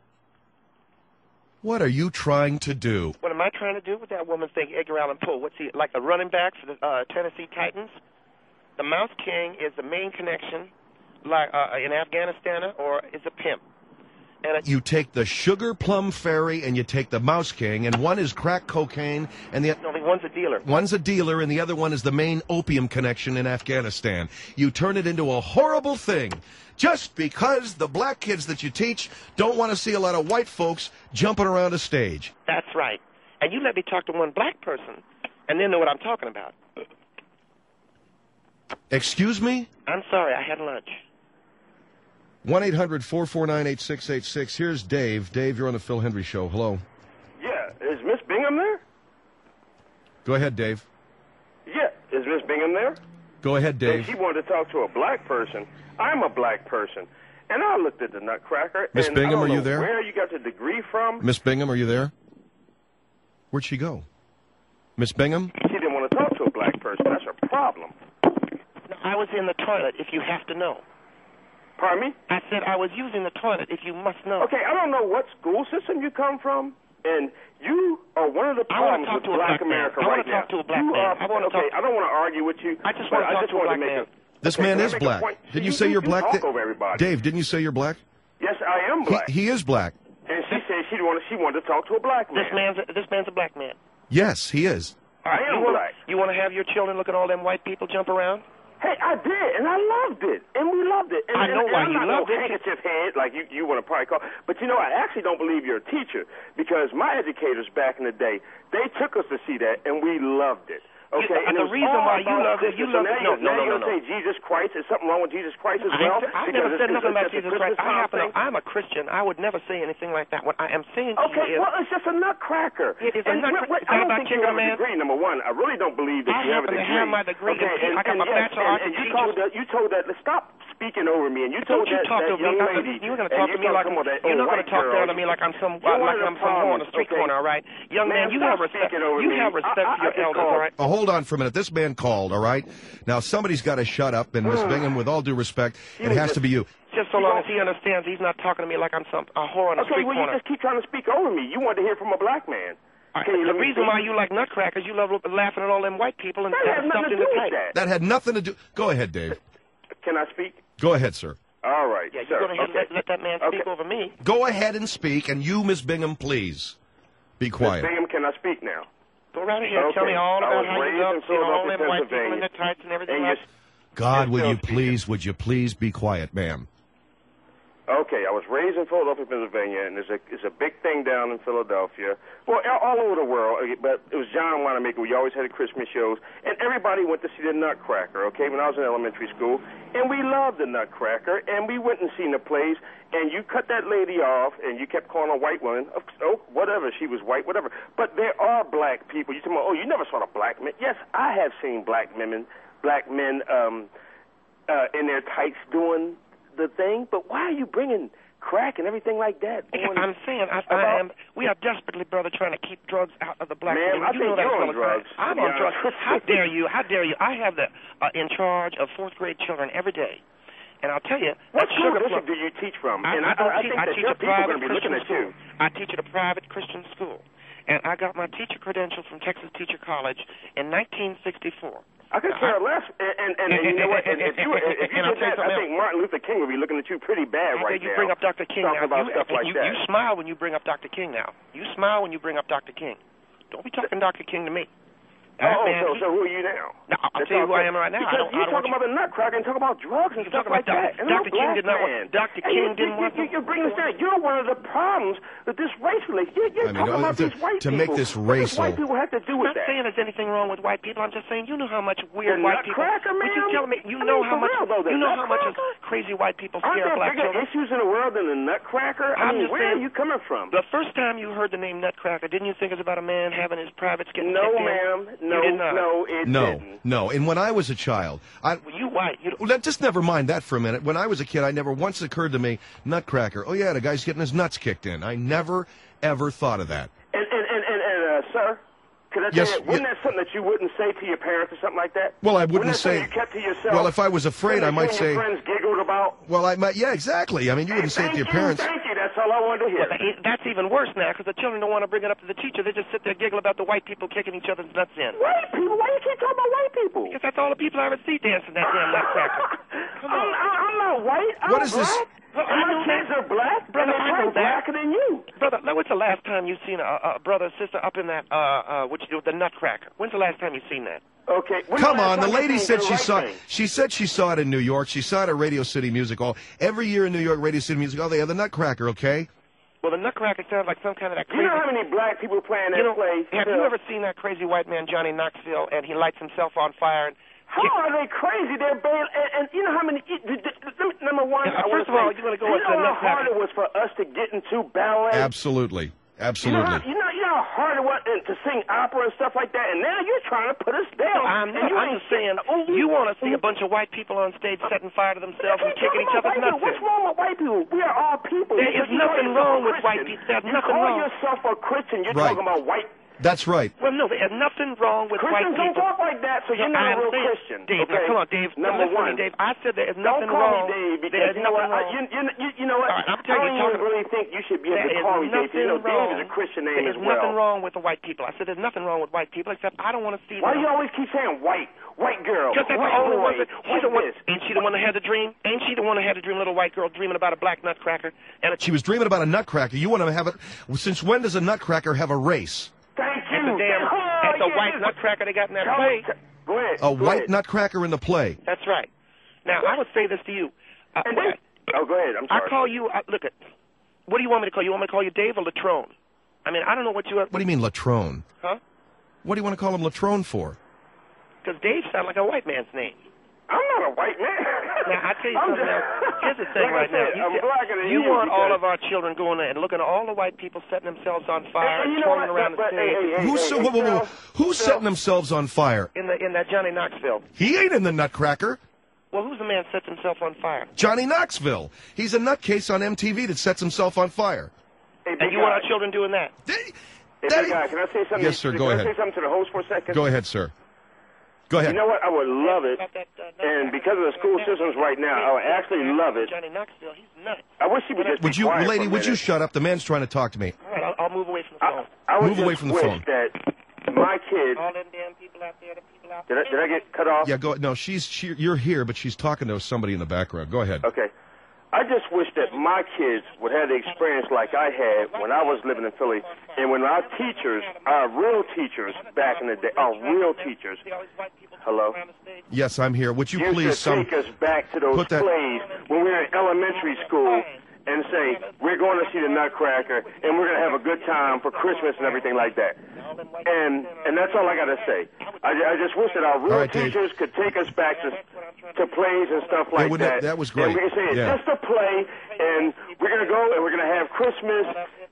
S2: What are you trying to do?
S3: What am I trying to do with that woman think Edgar Allan Poe? What's he, like a running back for the uh, Tennessee Titans? The Mouse King is the main connection, like uh, in Afghanistan, or is a pimp. And a,
S2: You take the Sugar Plum Fairy and you take the Mouse King, and one is crack cocaine, and the
S3: no, one's a dealer.
S2: one's a dealer, and the other one is the main opium connection in Afghanistan. You turn it into a horrible thing just because the black kids that you teach don't want to see a lot of white folks jumping around a stage.
S3: That's right. And you let me talk to one black person, and then know what I'm talking about.
S2: Excuse me?
S3: I'm sorry, I had lunch.
S2: one eight hundred four four nine eight six eight six. Here's Dave. Dave, you're on the Phil Hendry Show. Hello.
S8: Yeah, is Miss Bingham there?
S2: Go ahead, Dave.
S8: Yeah, is Miss Bingham there?
S2: Go ahead, Dave.
S8: If she wanted to talk to a black person, I'm a black person. And I looked at the Nutcracker.
S2: Miss
S8: and
S2: Bingham,
S8: I don't
S2: are you
S8: know
S2: there?
S8: Where you got the degree from?
S2: Miss Bingham, are you there? Where'd she go? Miss Bingham?
S8: She didn't want to talk to a black person. That's her problem.
S3: No, I was in the toilet, if you have to know.
S8: Pardon me?
S3: I said I was using the toilet, if you must know.
S8: Okay, I don't know what school system you come from, and you are one of the
S3: I want
S8: problems
S3: to talk
S8: with
S3: to a
S8: black
S3: black man.
S8: America
S3: I want
S8: right
S3: to
S8: now.
S3: talk to a black
S8: you
S3: man.
S8: Are,
S3: I want to
S8: okay,
S3: talk-
S8: I don't want to argue with you.
S3: I just
S8: but
S3: want to
S8: I
S3: talk
S8: just
S3: to a
S8: want
S3: black
S8: to make
S3: man.
S8: a,
S2: This
S8: okay,
S2: man
S8: can I
S2: is
S8: make a
S2: black.
S8: point?
S2: Didn't
S8: See,
S2: you say you're
S8: you
S2: black?
S8: Talk
S2: Di-
S8: over everybody.
S2: Dave, didn't you say you're black?
S8: Yes, I am black.
S2: He, he is black.
S8: And she said she wanted she wanted to talk to a black man.
S3: This man's a, this man's a black man.
S2: Yes, he is.
S8: I am
S3: you wanna,
S8: black.
S3: You want to have your children look at all them white people jump around?
S8: Hey, I did, and I loved it, and we loved it. And,
S3: I know
S8: and,
S3: why
S8: and
S3: you
S8: I'm not
S3: loved
S8: no
S3: it.
S8: handkerchief head like you you want to probably call. But you know, I actually don't believe you're a teacher because my educators back in the day, they took us to see that, and we loved it. Okay,
S3: You-
S8: and
S3: the
S8: it was
S3: reason
S8: all
S3: why you
S8: about
S3: loved it, you
S8: Christmas.
S3: loved it-
S8: So now
S3: no,
S8: you-
S3: no,
S8: now
S3: no,
S8: you're
S3: no,
S8: gonna say Jesus Christ. Is something wrong with Jesus Christ as
S3: I,
S8: well?
S3: I
S8: Because
S3: never
S8: it's-
S3: said
S8: it's-
S3: nothing
S8: it's
S3: about
S8: just a
S3: Jesus Christ.
S8: Christmas
S3: I happen to,
S8: thing.
S3: I'm a Christian. I would never say anything like that. What I am saying to
S8: Okay,
S3: you is,
S8: well, it's just a nutcracker.
S3: It is a
S8: And
S3: nutcracker.
S8: what-
S3: Is that
S8: I don't
S3: about
S8: think you
S3: kicking
S8: have
S3: a
S8: a
S3: man?
S8: degree, number one. I really don't believe that
S3: I
S8: you have a
S3: happen to
S8: degree.
S3: have my degree
S8: Okay,
S3: in-
S8: and,
S3: I got
S8: and,
S3: my
S8: yes,
S3: bachelor
S8: and,
S3: arts
S8: and
S3: in
S8: you
S3: teaching.
S8: told that, you told that, stop speaking over me, and you
S3: don't
S8: told
S3: you
S8: that,
S3: talk
S8: that
S3: to me.
S8: young
S3: I-
S8: lady.
S3: You're going to
S8: and
S3: talk to
S8: you're
S3: me like
S8: talking about that
S3: you're
S8: old
S3: not going
S8: white
S3: to talk
S8: girl.
S3: down to me like I'm some
S8: You're
S3: like
S8: one of
S3: I'm
S8: the
S3: some whore on
S8: problems,
S3: the street
S8: okay?
S3: corner. All right, young man,
S8: Man,
S3: you
S8: stop
S3: have respect.
S8: speaking over
S3: You
S8: me.
S3: have respect
S8: I- I
S3: for your
S8: just
S3: elders.
S8: called-
S3: All right.
S2: Oh, hold on for a minute. This man called, all right? Now, somebody's got to shut up, and Miss Bingham, with all due respect, it
S8: was
S2: has
S8: just-
S2: to be you.
S3: Just so long as he understands, he's not talking to me like I'm some a whore on the
S8: Okay,
S3: street
S8: well, you
S3: corner.
S8: just keep trying to speak over me. You want to hear from a black man.
S3: All
S8: Can
S3: right,
S8: you
S3: the
S8: let me
S3: reason
S8: speak?
S3: why you like nutcrackers, you love laughing at all them white people and
S8: That has
S3: stuff
S8: nothing
S3: stuffed
S8: to
S3: in the
S8: do with
S3: tight.
S8: that.
S2: That had nothing to do. Go ahead, Dave.
S8: Can I speak?
S2: Go ahead, sir.
S8: All right,
S3: Yeah,
S8: sir.
S3: you're going to
S8: okay.
S3: let, let that man speak
S8: Okay.
S3: over me.
S2: Go ahead and speak, and you, Miss Bingham, please be
S8: Miss
S2: quiet.
S8: Bingham, can I speak now?
S3: Go right ahead.
S8: Okay.
S3: Tell me all
S8: I
S3: about
S8: was
S3: how you
S8: raised
S3: love
S8: in
S3: seeing all
S8: Philadelphia,
S3: them white people in
S8: Pennsylvania,
S3: their tights and everything
S8: and
S3: like
S8: you're
S2: God, will
S8: Yes,
S2: you
S8: Bill.
S2: please, would you please be quiet, ma'am?
S8: Okay, I was raised in Philadelphia, Pennsylvania, and there's a it's a big thing down in Philadelphia. Well, all- all over the world, uh, but it was John Wanamaker. We always had the Christmas shows, and everybody went to see the Nutcracker. Okay, when I was in elementary school, and we loved the Nutcracker, and we went and seen the plays. And you cut that lady off, and you kept calling her a white woman. Oh, whatever, she was white, whatever. But there are black people. You talking about? Oh, you never saw a black man? Yes, I have seen black men, black men um, uh, in their tights doing the thing, but why are you bringing crack and everything like that? on
S3: I'm saying I,
S8: about-
S3: I am. We are desperately, brother, trying to keep drugs out of the black
S8: Ma'am,
S3: community.
S8: I
S3: You
S8: think
S3: know that
S8: you're on
S3: all the time.
S8: drugs,
S3: I'm
S8: to be
S3: on drugs.
S8: honest.
S3: How dare you? How dare you? I have the uh, in charge of fourth grade children every day, and I'll tell you.
S8: What
S3: that
S8: school
S3: sugar
S8: district
S3: plum-
S8: do you teach from?
S3: I,
S8: and
S3: I,
S8: I,
S3: don't
S8: I
S3: teach,
S8: think
S3: I
S8: that
S3: teach
S8: your
S3: a
S8: people are
S3: private
S8: going to be looking
S3: Christian
S8: at
S3: school.
S8: you.
S3: I teach at a private Christian school, and I got my teacher credential from Texas Teacher College in nineteen sixty-four.
S8: I could care less, and, and, and, and you know what? And if you, if you
S3: And I'll
S8: did
S3: tell you
S8: that, I
S3: something
S8: think Martin Luther King would be looking at you pretty bad
S3: How
S8: right
S3: dare you
S8: now.
S3: bring up Doctor King
S8: Talking
S3: now?
S8: about
S3: You,
S8: stuff like
S3: you,
S8: that.
S3: you smile when you bring up Doctor King now. You smile when you bring up Doctor King. Don't be talking Doctor King to me. That
S8: Oh,
S3: man,
S8: so,
S3: he-
S8: so who are you now?
S3: No, I'll
S8: That's
S3: tell you
S8: all
S3: who I
S8: good.
S3: am right now. I
S8: Because
S3: don't- I
S8: you're
S3: don't
S8: talking
S3: want
S8: about the nutcracker and talking about drugs and
S3: You're
S8: stuff
S3: talking
S8: like
S3: about
S8: that. And I'm
S3: Doctor
S8: a
S3: King
S8: black
S3: did not want-
S8: man.
S3: Doctor
S8: And
S3: King
S8: you,
S3: didn't
S8: you,
S3: want
S8: you,
S3: to-
S8: You're bringing this down. You're one of the problems with this race relationship. You're, you're
S2: I mean,
S8: talking
S2: uh,
S8: about
S2: to-
S8: these white
S2: to
S8: people.
S2: make this
S8: What does
S2: racial-
S8: white people have to do
S3: I'm
S8: with
S3: not
S8: that?
S3: saying there's anything wrong with white people. I'm just saying you know how much weird
S8: The
S3: white people.
S8: nutcracker,
S3: Would you
S8: ma'am?
S3: tell me? You
S8: I
S3: know
S8: mean,
S3: how
S8: for
S3: much?
S8: real, though, the
S3: you know how much of
S8: nutcracker?
S3: crazy white people
S8: Aren't
S3: scare
S8: there
S3: black
S8: bigger
S3: children?
S8: issues in the world than the nutcracker? I
S3: I'm
S8: mean,
S3: just
S8: where
S3: saying-
S8: are you coming from?
S3: The first time you heard the name Nutcracker, didn't you think it was about a man having his privates getting
S8: No,
S3: kicked in?
S8: ma'am. No,
S3: You did not.
S8: no, it
S2: No,
S8: didn't.
S2: no. And when I was a child, I
S3: Well, you white. You don't,
S2: well, let- just never mind that for a minute. When I was a kid, I never once occurred to me, Nutcracker. Oh yeah, the guy's getting his nuts kicked in. I never ever thought of that.
S8: And, and, and, and, and uh, sir, could I tell
S2: Yes,
S8: you, wasn't
S2: ye-
S8: that something that you wouldn't say to your parents or something like that?
S2: Well, I
S8: Wasn't
S2: wouldn't
S8: that something
S2: say.
S8: you kept to yourself?
S2: Well, if I was afraid,
S8: Something
S2: I
S8: that
S2: might
S8: you
S2: say.
S8: and your friends giggled about?
S2: Well, I might. Yeah, exactly. I mean, you wouldn't say it to
S8: Thank
S2: your
S8: you,
S2: parents.
S8: Thank you. That's all I wanted to hear.
S3: Well, it- that's even worse now because the children don't want to bring it up to the teacher. They just sit there giggle about the white people kicking each other's nuts in.
S8: White people? Why you keep talking about white people?
S3: Because that's all the people I ever see dancing that damn Nutcracker. Come
S8: I'm,
S3: on.
S8: I'm I'm not white. I'm
S2: What is this-
S8: black.
S3: Well,
S8: and
S3: I
S8: my
S3: know
S8: kids
S3: that.
S8: are black.
S3: Brother,
S8: and
S3: I
S8: they're
S3: know
S8: probably
S3: that.
S8: blacker than you.
S3: Brother, now, when's the last time you've seen a, a brother or sister up in that, uh, uh, what you do, the Nutcracker? When's the last time you've seen that?
S8: Okay. When
S2: Come
S8: last
S2: on, the
S8: time you
S2: lady
S8: seen
S2: said
S8: the
S2: she
S8: right
S2: saw.
S8: thing?
S2: She said she saw it in New York. She saw it at Radio City Music Hall. Every year in New York, Radio City Music Hall, they have the Nutcracker. Okay.
S3: Well, the Nutcracker sounds like some kind of that
S8: You
S3: crazy...
S8: know how many black people playing that
S3: You know,
S8: play?
S3: have
S8: still?
S3: you ever seen that crazy white man, Johnny Knoxville, and he lights himself on fire and...
S8: How are they crazy? They're banned, and, and you know how many? it- th- th- th- Number one,
S3: Yeah,
S8: I
S3: first
S8: wanna
S3: of all,
S8: say,
S3: you wanna go
S8: you
S3: into
S8: know
S3: the
S8: how hard
S3: Nutcracker.
S8: it was for us to get into ballet.
S2: Absolutely.
S8: You know,
S2: Absolutely.
S8: how, you know, you know how how hard it was to sing opera and stuff like that, and now you're trying to put us down.
S3: I'm,
S8: and you
S3: I'm just saying, you want to see a bunch of white people on stage setting fire to themselves and kicking each other's nuts in.
S8: What's wrong with white people? We are all people.
S3: There is nothing wrong with white people. There's nothing wrong.
S8: You call yourself a Christian. You're
S2: Right.
S8: talking about white.
S2: That's right.
S3: Well, no, there's nothing wrong with white
S8: Christians
S3: people.
S8: don't talk like that, so you're
S3: No,
S8: not
S3: I'm
S8: a real
S3: saying,
S8: Christian.
S3: Dave,
S8: okay?
S3: now, come on, Dave.
S8: Number
S3: listen
S8: one.
S3: to me, Dave. I said there is
S8: Don't
S3: nothing
S8: call
S3: wrong.
S8: me Dave because
S3: There's
S8: you know what?
S3: nothing
S8: I,
S3: wrong.
S8: you, you, you know what?
S3: All right, I'm
S8: I
S3: telling
S8: don't
S3: you,
S8: even
S3: talking-
S8: really think you should be able
S3: There
S8: to
S3: is
S8: call me Dave. You know,
S3: nothing
S8: Dave
S3: wrong.
S8: is a Christian name
S3: There's
S8: as well.
S3: nothing wrong with the white people. I said there's nothing wrong with white people, except I don't want to see
S8: Why do
S3: them.
S8: you always keep saying white? White girl.
S3: Because that's
S8: white
S3: the only one
S8: boy.
S3: that, she's
S8: white
S3: the one,
S8: this.
S3: ain't she the one that had the dream? Ain't she the one that had the dream, little white girl dreaming about a black nutcracker? And a,
S2: She was dreaming about a nutcracker. You want to have it? Since when does a nutcracker have a race?
S8: Thank you.
S3: It's a damn,
S8: Oh,
S3: it's a
S8: yeah,
S3: white
S8: yeah.
S3: nutcracker they got in that
S8: Tell
S3: play.
S8: me- t- Go ahead.
S2: A
S8: go
S2: white
S8: ahead.
S2: nutcracker in the play.
S3: That's right. Now, I would say this to you. Uh,
S8: And then, oh, go ahead. I'm
S3: I
S8: sorry.
S3: call you, uh, look, at, what do you want me to call you? You want me to call you Dave or Latrone? I mean, I don't know what you are.
S2: What do you mean, Latrone?
S3: Huh?
S2: What do you want to call him Latrone for?
S3: Because Dave sounds like a white man's name.
S8: I'm not a white man.
S3: Now, I tell you
S8: I'm
S3: something
S8: just-
S3: else. Here's the thing right
S8: like I said,
S3: now.
S8: I'm
S3: You,
S8: blacker than
S3: you
S8: you
S3: want all
S8: because-
S3: of our children going there and looking at all the white people setting themselves on fire
S8: And
S3: and
S8: you know
S3: twirling
S8: what?
S3: around
S8: But-
S3: the
S8: but, hey,
S3: stage
S8: hey, hey,
S2: Who's,
S8: hey,
S2: whoa, whoa, whoa, whoa.
S8: Phil,
S2: Who's
S8: Phil.
S2: setting themselves on fire?
S3: in the in that Johnny Knoxville.
S2: He ain't in the nutcracker.
S3: Well, who's the man that sets himself on fire?
S2: Johnny Knoxville. He's a nutcase on M T V that sets himself on fire.
S8: Hey,
S3: And
S8: big
S3: you want
S8: guy.
S3: our children doing that?
S2: They-
S8: Hey,
S2: that-
S8: big guy, can I say something?
S2: Yes, sir, go
S8: can
S2: ahead.
S8: I say something to the host for a second?
S2: Go ahead, sir. Go ahead.
S8: You know what? I would love it, and because of the school systems right now, I would actually love it.
S3: Johnny Knoxville, he's nuts.
S8: I wish he would just
S2: Would
S8: be
S2: you,
S8: quiet
S2: lady,
S8: for a
S2: would you
S8: minute.
S2: shut up? The man's trying to talk to me.
S3: All right, I'll, I'll move away from the phone.
S8: I, I would
S2: Move
S8: just
S2: away from the
S8: wish
S2: phone.
S8: that my kids.
S3: All them damn people out there, the people out
S8: Did
S3: there.
S8: I, did I get cut off?
S2: Yeah, go. No, she's she, you're here, but she's talking to somebody in the background. Go ahead.
S8: Okay. I just wish that my kids would have the experience like I had when I was living in Philly, and when our teachers, our real teachers back in the day, our real teachers. Hello?
S2: Yes, I'm here. Would you
S8: Used
S2: please
S8: to
S2: some
S8: take us back to those
S2: put that-
S8: plays when we were in elementary school and say, we're going to see the Nutcracker, and we're going to have a good time for Christmas and everything like that. And and that's all I got to say. I, I just wish that our real
S2: All right, Dave.
S8: teachers could take us back to to plays and stuff like
S2: would-
S8: that.
S2: that was
S8: And
S2: great.
S8: we can say it's
S2: Yeah.
S8: just a play, and we're going to go and we're going to have Christmas,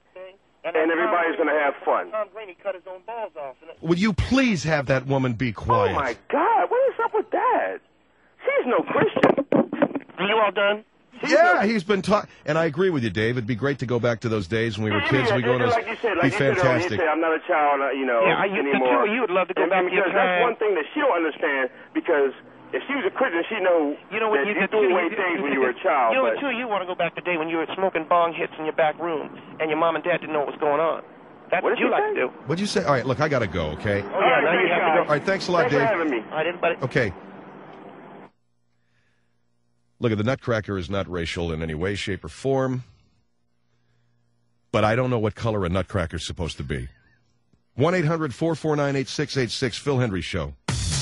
S8: and everybody's going to have fun.
S3: Tom Brady cut his own balls off. And it-
S2: Would you please have that woman be quiet?
S8: Oh, my God. What is up with that? She's no Christian.
S3: Are you all done?
S2: Yeah, he's been talking, and I agree with you, Dave. It'd be great to go back to those days when we were kids.
S8: Yeah,
S2: We go
S8: and
S2: to
S8: like you said,
S2: be
S8: like you said, earlier,
S2: fantastic.
S8: you said, I'm not a child, uh, you know,
S3: Yeah, you- the
S8: anymore.
S3: two of you would love to go
S8: and,
S3: back
S8: and
S3: to your
S8: because that's
S3: time.
S8: one thing that she don't understand, because if she was a Christian, she know,
S3: You know what
S8: that
S3: you
S8: you
S3: did
S8: threw
S3: too?
S8: away
S3: You-
S8: things when you were a child.
S3: You know
S8: but
S3: what, too? You want to go back to the day when you were smoking bong hits in your back room and your mom and dad didn't know what was going on. That's
S8: What
S3: what,
S8: did
S3: you
S8: you
S3: like
S8: say?
S3: to do.
S2: What'd you say? All right, look, I gotta go. Okay.
S3: Oh, yeah,
S8: All right,
S3: now you
S8: thanks,
S3: have to
S8: guys.
S3: go.
S2: All right, thanks a lot,
S8: Thanks for
S2: Dave.
S8: having me.
S3: All right, everybody.
S2: Okay. Look, the Nutcracker is not racial in any way, shape, or form. But I don't know what color a Nutcracker's supposed to be. one eight hundred four four nine eight six eight six, Phil Hendry Show.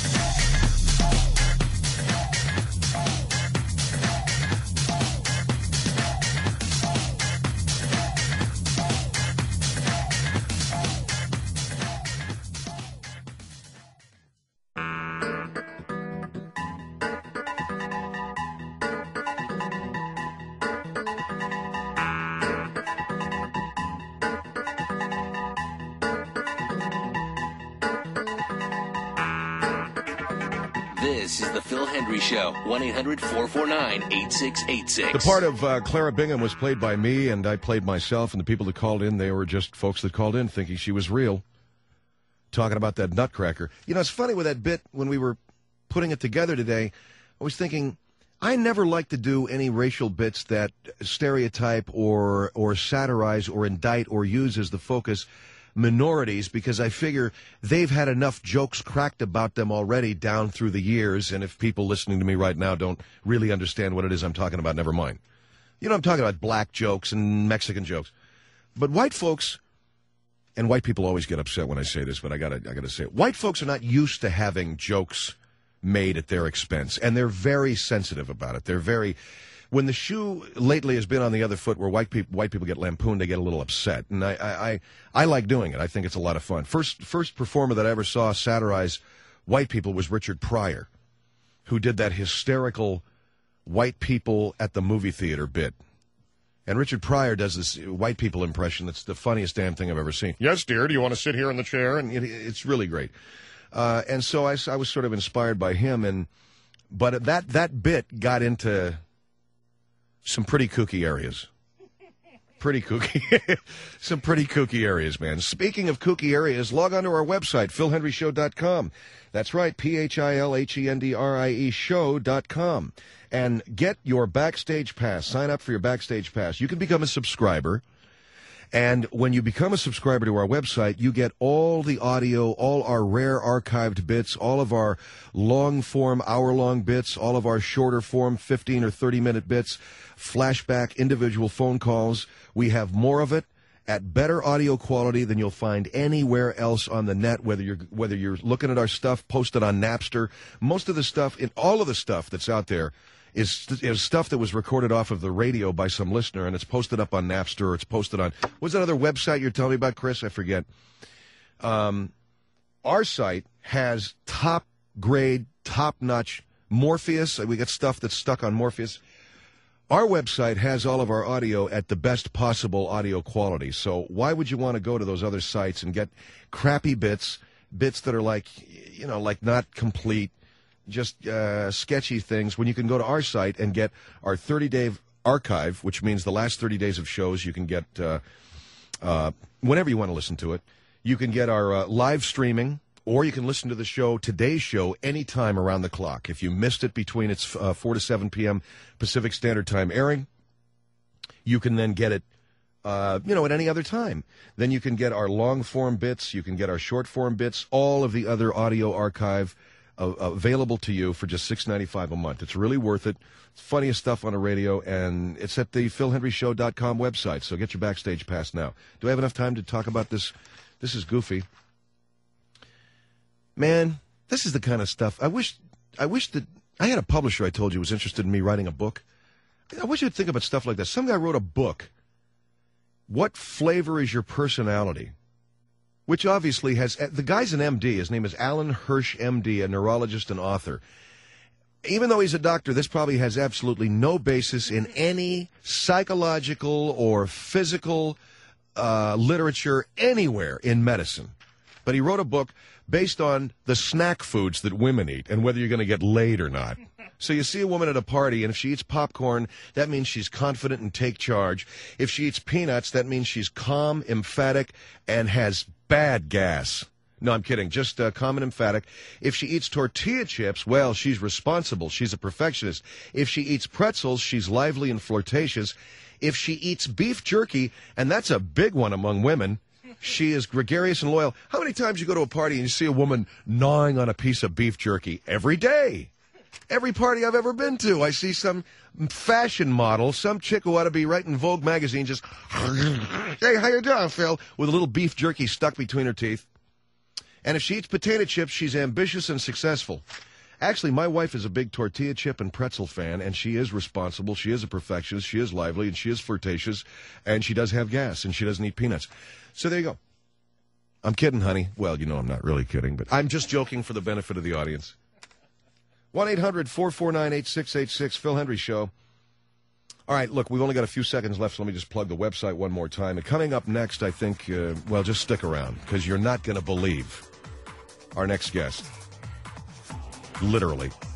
S1: This is the Phil Hendry Show. one eight hundred four four nine eight six eight six.
S2: The part of uh, Clara Bingham was played by me, and I played myself, and the people that called in, they were just folks that called in thinking she was real, talking about that Nutcracker. You know, it's funny with that bit, when we were putting it together today, I was thinking, I never like to do any racial bits that stereotype or or satirize or indict or use as the focus minorities, because I figure they've had enough jokes cracked about them already down through the years, and if people listening to me right now don't really understand what it is I'm talking about, never mind. You know, I'm talking about black jokes and Mexican jokes. But white folks, and white people always get upset when I say this, but I gotta, I gotta say it. White folks are not used to having jokes made at their expense, and they're very sensitive about it. They're very... When the shoe lately has been on the other foot, where white people white people get lampooned, they get a little upset, and I I, I, I like doing it. I think it's a lot of fun. First first performer that I ever saw satirize white people was Richard Pryor, who did that hysterical white people at the movie theater bit. And Richard Pryor does this white people impression that's the funniest damn thing I've ever seen. Yes, dear, do you want to sit here in the chair? And it, it's really great. Uh, and so I, I was sort of inspired by him, and but that, that bit got into some pretty kooky areas. Pretty kooky. Some pretty kooky areas, man. Speaking of kooky areas, log on to our website, phil hendrie show dot com. That's right, P H I L H E N D R I E show dot com. And get your Backstage Pass. Sign up for your Backstage Pass. You can become a subscriber. And when you become a subscriber to our website, you get all the audio, all our rare archived bits, all of our long-form, hour-long bits, all of our shorter-form, fifteen or thirty-minute bits, flashback, individual phone calls. We have more of it at better audio quality than you'll find anywhere else on the net, whether you're whether you're looking at our stuff posted on Napster. Most of the stuff, in all of the stuff that's out there, is, is stuff that was recorded off of the radio by some listener, and it's posted up on Napster, or it's posted on, what's that other website you're telling me about, Chris? I forget. Um, our site has top-grade, top-notch Morpheus. We got stuff that's stuck on Morpheus. Our website has all of our audio at the best possible audio quality. So why would you want to go to those other sites and get crappy bits, bits that are like, you know, like not complete, just uh, sketchy things, when you can go to our site and get our thirty-day archive, which means the last thirty days of shows you can get uh, uh, whenever you want to listen to it. You can get our uh, live streaming, or you can listen to the show, today's show, anytime around the clock. If you missed it between its uh, four to seven p.m. Pacific Standard Time airing, you can then get it, uh, you know, at any other time. Then you can get our long-form bits, you can get our short-form bits, all of the other audio archive uh, available to you for just six dollars and ninety-five cents a month. It's really worth it. It's funniest stuff on the radio, and it's at the phil hendrie show dot com website, so get your Backstage Pass now. Do I have enough time to talk about this? This is goofy. Man, this is the kind of stuff. I wish I wish that I had a publisher I told you was interested in me writing a book. I wish you'd think about stuff like this. Some guy wrote a book. What flavor is your personality? Which obviously has, the guy's an M D. His name is Alan Hirsch, M D, a neurologist and author. Even though he's a doctor, this probably has absolutely no basis in any psychological or physical uh, literature anywhere in medicine. But he wrote a book based on the snack foods that women eat and whether you're going to get laid or not. So you see a woman at a party, and if she eats popcorn, that means she's confident and take charge. If she eats peanuts, that means she's calm, emphatic, and has bad gas. No, I'm kidding. Just uh, calm and emphatic. If she eats tortilla chips, well, she's responsible. She's a perfectionist. If she eats pretzels, she's lively and flirtatious. If she eats beef jerky, and that's a big one among women, she is gregarious and loyal. How many times you go to a party and you see a woman gnawing on a piece of beef jerky? Every day. Every party I've ever been to, I see some fashion model, some chick who ought to be writing Vogue magazine, just, hey, how you doing, Phil? With a little beef jerky stuck between her teeth. And if she eats potato chips, she's ambitious and successful. Actually, my wife is a big tortilla chip and pretzel fan, and she is responsible, she is a perfectionist, she is lively, and she is flirtatious, and she does have gas, and she doesn't eat peanuts. So there you go. I'm kidding, honey. Well, you know I'm not really kidding, but I'm just joking for the benefit of the audience. one eight hundred four four nine eight six eight six, Phil Hendrie Show. All right, look, we've only got a few seconds left, so let me just plug the website one more time. And coming up next, I think, uh, well, just stick around, because you're not going to believe our next guest. Literally.